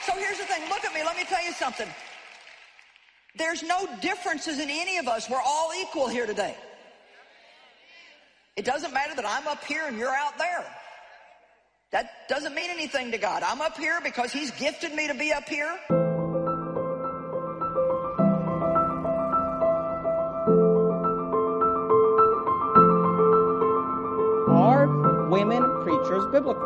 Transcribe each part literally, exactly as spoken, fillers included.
So here's the thing. Look at me. Let me tell you something. There's no differences in any of us. We're all equal here today. It doesn't matter that I'm up here and you're out there. That doesn't mean anything to God. I'm up here because He's gifted me to be up here. Are women preachers biblical?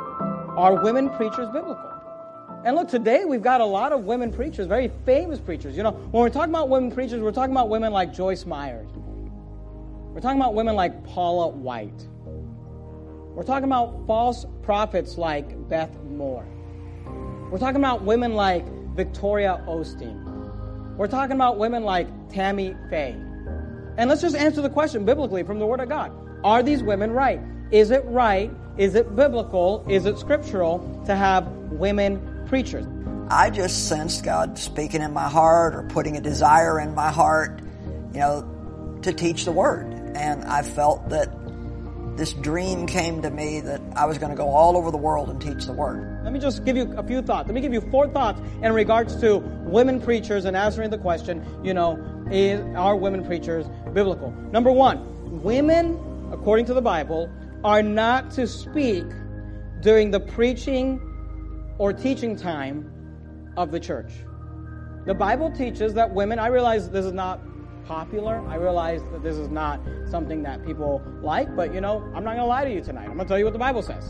Are women preachers biblical? And look, today we've got a lot of women preachers, very famous preachers. You know, when we're talking about women preachers, we're talking about women like Joyce Myers. We're talking about women like Paula White. We're talking about false prophets like Beth Moore. We're talking about women like Victoria Osteen. We're talking about women like Tammy Faye. And let's just answer the question biblically from the Word of God. Are these women right? Is it right? Is it biblical? Is it scriptural to have women preachers? I just sensed God speaking in my heart or putting a desire in my heart, you know, to teach the Word. And I felt that this dream came to me that I was going to go all over the world and teach the Word. Let me just give you a few thoughts. Let me give you four thoughts in regards to women preachers and answering the question, you know, is, are women preachers biblical? Number one, women, according to the Bible, are not to speak during the preaching or teaching time of the church. The Bible teaches that women, I realize this is not popular. I realize that this is not something that people like, but you know, I'm not going to lie to you tonight. I'm going to tell you what the Bible says.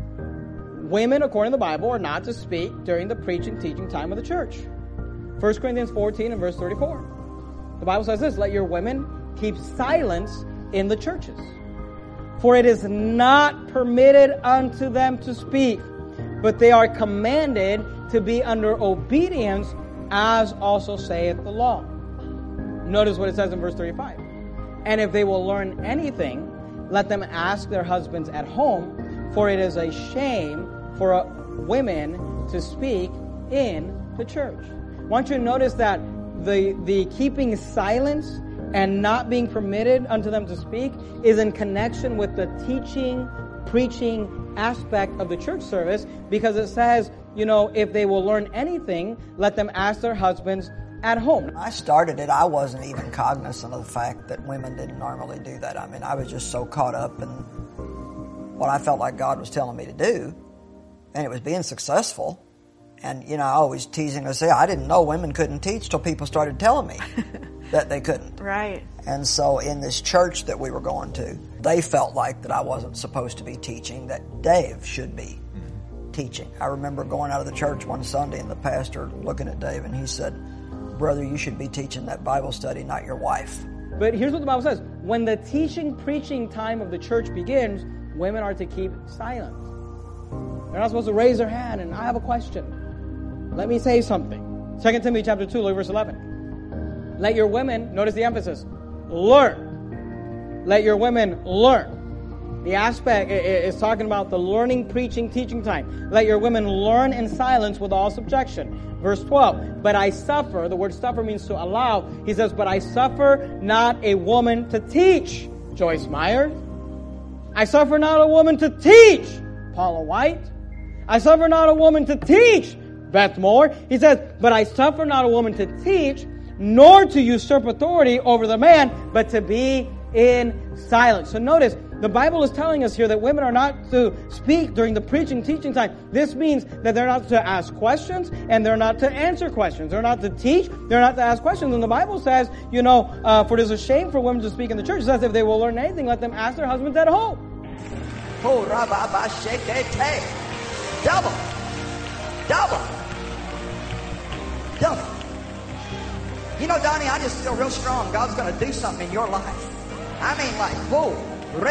Women, according to the Bible, are not to speak during the preaching, teaching time of the church. First Corinthians fourteen and verse thirty-four. The Bible says this, let your women keep silence in the churches. For it is not permitted unto them to speak, but they are commanded to be under obedience, as also saith the law. Notice what it says in verse thirty-five. And if they will learn anything, let them ask their husbands at home, for it is a shame for uh, women to speak in the church. I want you to notice that the, the keeping silence and not being permitted unto them to speak is in connection with the teaching, preaching aspect of the church service, because it says, you know, if they will learn anything, let them ask their husbands at home. When I started it, I wasn't even cognizant of the fact that women didn't normally do that. I mean, I was just so caught up in what I felt like God was telling me to do, and it was being successful. And, you know, I always teasing to say, I didn't know women couldn't teach till people started telling me that they couldn't. Right. And so in this church that we were going to, they felt like that I wasn't supposed to be teaching, that Dave should be teaching. I remember going out of the church one Sunday and the pastor looking at Dave and he said, brother, you should be teaching that Bible study, not your wife. But here's what the Bible says. When the teaching, preaching time of the church begins, women are to keep silent. They're not supposed to raise their hand and I have a question. Let me say something. Second Timothy chapter two, look at verse eleven. Let your women, notice the emphasis, learn. Let your women learn. The aspect is talking about the learning, preaching, teaching time. Let your women learn in silence with all subjection. Verse twelve, but I suffer, the word suffer means to allow. He says, but I suffer not a woman to teach, Joyce Meyer. I suffer not a woman to teach, Paula White. I suffer not a woman to teach, Beth Moore. He says, but I suffer not a woman to teach, nor to usurp authority over the man, but to be in silence. So notice, the Bible is telling us here that women are not to speak during the preaching, teaching time. This means that they're not to ask questions and they're not to answer questions. They're not to teach. They're not to ask questions. And the Bible says, you know, uh, for it is a shame for women to speak in the church. It says if they will learn anything, let them ask their husbands at home. Oh, rabba, shekete. Double. Double. Double. You know, Donnie, I just feel real strong. God's going to do something in your life. I mean, like, whoa. And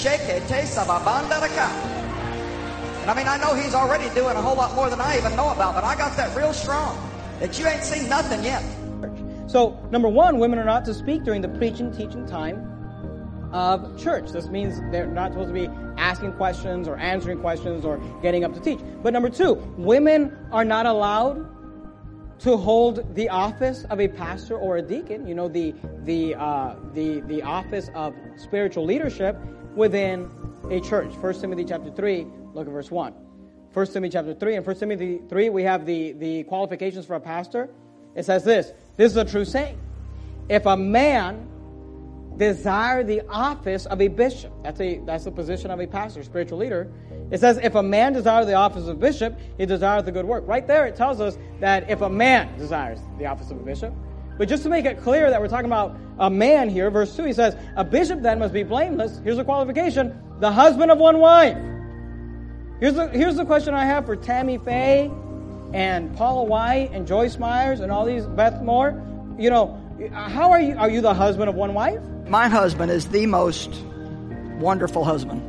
I mean, I know He's already doing a whole lot more than I even know about, but I got that real strong that you ain't seen nothing yet. So, number one, women are not to speak during the preaching, teaching time of church. This means they're not supposed to be asking questions or answering questions or getting up to teach. But number two, women are not allowed to hold the office of a pastor or a deacon, you know, the the uh, the the office of spiritual leadership within a church. First Timothy chapter three, look at verse one. First Timothy chapter three. In First Timothy three, we have the, the qualifications for a pastor. It says this. This is a true saying. If a man desire the office of a bishop, that's a that's the position of a pastor, spiritual leader. It says, if a man desire the office of bishop, he desires the good work. Right there, it tells us that if a man desires the office of a bishop. But just to make it clear that we're talking about a man here, verse two, he says, a bishop then must be blameless. Here's a qualification. The husband of one wife. Here's the, here's the question I have for Tammy Faye and Paula White and Joyce Myers and all these, Beth Moore. You know, how are you? Are you the husband of one wife? My husband is the most wonderful husband.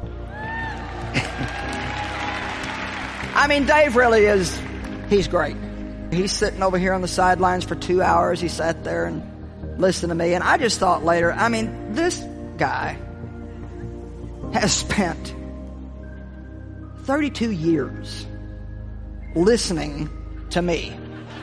I mean, Dave really is, he's great. He's sitting over here on the sidelines for two hours. He sat there and listened to me. And I just thought later, I mean, this guy has spent thirty-two years listening to me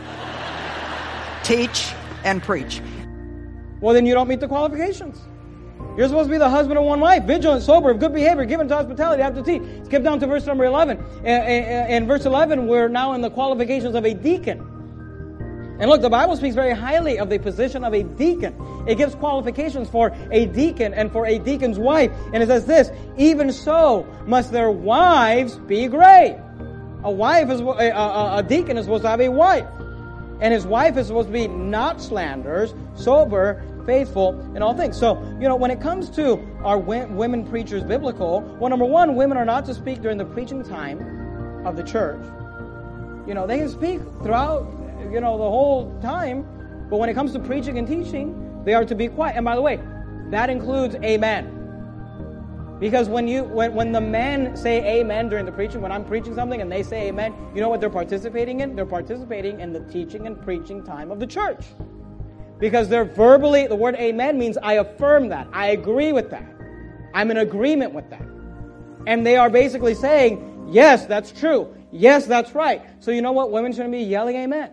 teach and preach. Well, then you don't meet the qualifications. You're supposed to be the husband of one wife, vigilant, sober, of good behavior, given to hospitality, have to teach. Skip down to verse number eleven. In verse eleven, we're now in the qualifications of a deacon. And look, the Bible speaks very highly of the position of a deacon. It gives qualifications for a deacon and for a deacon's wife. And it says this, even so must their wives be great. A wife is, a, a, a deacon is supposed to have a wife. And his wife is supposed to be not slanderers, sober, faithful in all things. So, you know, when it comes to our women preachers biblical, well, number one, women are not to speak during the preaching time of the church. You know, they can speak throughout, you know, the whole time, but when it comes to preaching and teaching, they are to be quiet. And by the way, that includes amen. Because when you when, when the men say amen during the preaching, when I'm preaching something and they say amen, you know what they're participating in? They're participating in the teaching and preaching time of the church. Because they're verbally, the word amen means I affirm that. I agree with that. I'm in agreement with that. And they are basically saying, yes, that's true. Yes, that's right. So you know what? Women shouldn't be yelling amen.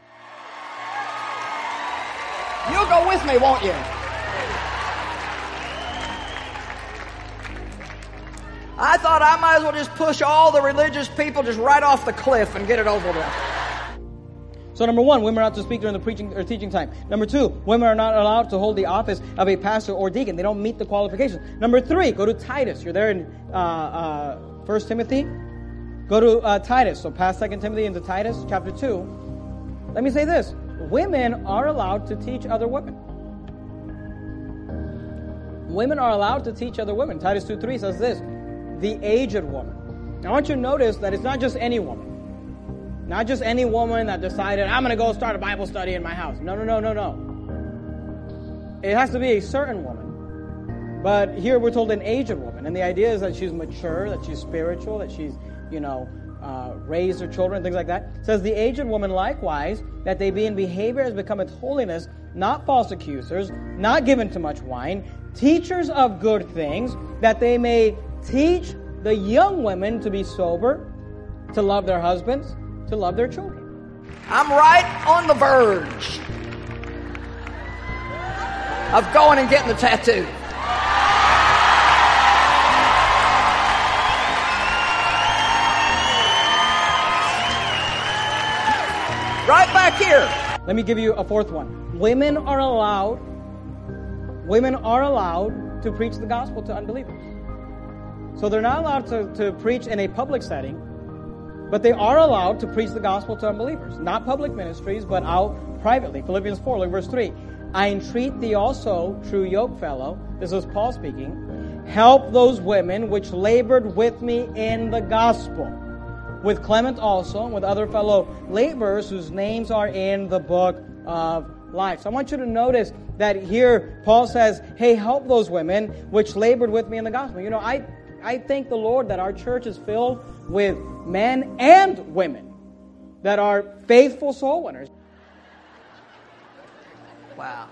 You'll go with me, won't you? I thought I might as well just push all the religious people just right off the cliff and get it over with. So number one, women are not to speak during the preaching or teaching time. Number two, women are not allowed to hold the office of a pastor or deacon. They don't meet the qualifications. Number three, go to Titus. You're there in uh, uh, First Timothy. Go to uh, Titus. So past Second Timothy into Titus chapter two. Let me say this. Women are allowed to teach other women. Women are allowed to teach other women. Titus two three says this. The aged woman. Now I want you to notice that it's not just any woman. Not just any woman that decided, I'm going to go start a Bible study in my house. No, no, no, no, no. It has to be a certain woman. But here we're told an aged woman. And the idea is that she's mature, that she's spiritual, that she's, you know, uh, raised her children, things like that. It says the aged woman likewise, that they be in behavior as becometh holiness, not false accusers, not given to much wine, teachers of good things, that they may teach the young women to be sober, to love their husbands, to love their children. I'm right on the verge of going and getting the tattoo. Right back here. Let me give you a fourth one. Women are allowed, women are allowed to preach the gospel to unbelievers. So they're not allowed to, to preach in a public setting, but they are allowed to preach the gospel to unbelievers. Not public ministries, but out privately. Philippians four, look verse three. I entreat thee also, true yoke fellow, this is Paul speaking, help those women which labored with me in the gospel, with Clement also, and with other fellow laborers whose names are in the book of life. So I want you to notice that here Paul says, hey, help those women which labored with me in the gospel. You know, I, I thank the Lord that our church is filled with men and women that are faithful soul winners. Wow.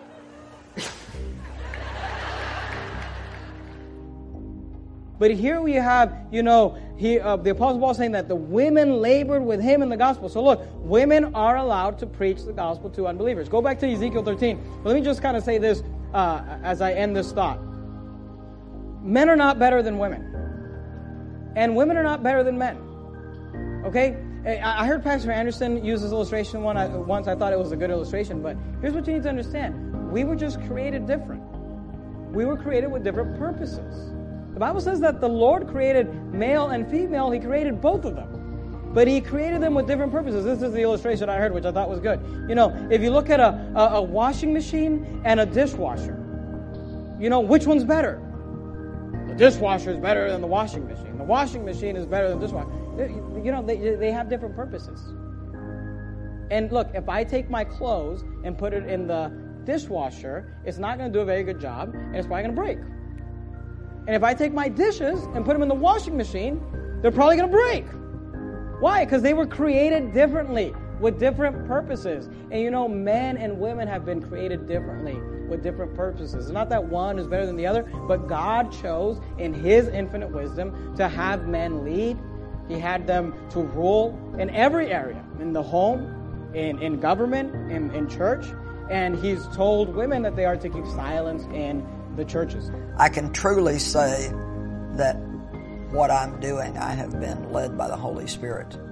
But here we have, you know, he, uh, the Apostle Paul saying that the women labored with him in the gospel. So look, women are allowed to preach the gospel to unbelievers. Go back to Ezekiel thirteen. But let me just kind of say this uh, as I end this thought. Men are not better than women. And women are not better than men. Okay? I heard Pastor Anderson use this illustration one once. I thought it was a good illustration, but here's what you need to understand. We were just created different. We were created with different purposes. The Bible says that the Lord created male and female. He created both of them. But He created them with different purposes. This is the illustration I heard, which I thought was good. You know, if you look at a, a, a washing machine and a dishwasher, you know, which one's better? The dishwasher is better than the washing machine. The washing machine is better than the dishwasher. You know, they, they have different purposes. And look, if I take my clothes and put it in the dishwasher, it's not going to do a very good job, and it's probably going to break. And if I take my dishes and put them in the washing machine, they're probably going to break. Why? Because they were created differently, with different purposes. And you know, men and women have been created differently, with different purposes. It's not that one is better than the other, but God chose, in His infinite wisdom, to have men lead. He had them to rule in every area, in the home, in, in government, in, in church. And He's told women that they are to keep silence in the churches. I can truly say that what I'm doing, I have been led by the Holy Spirit.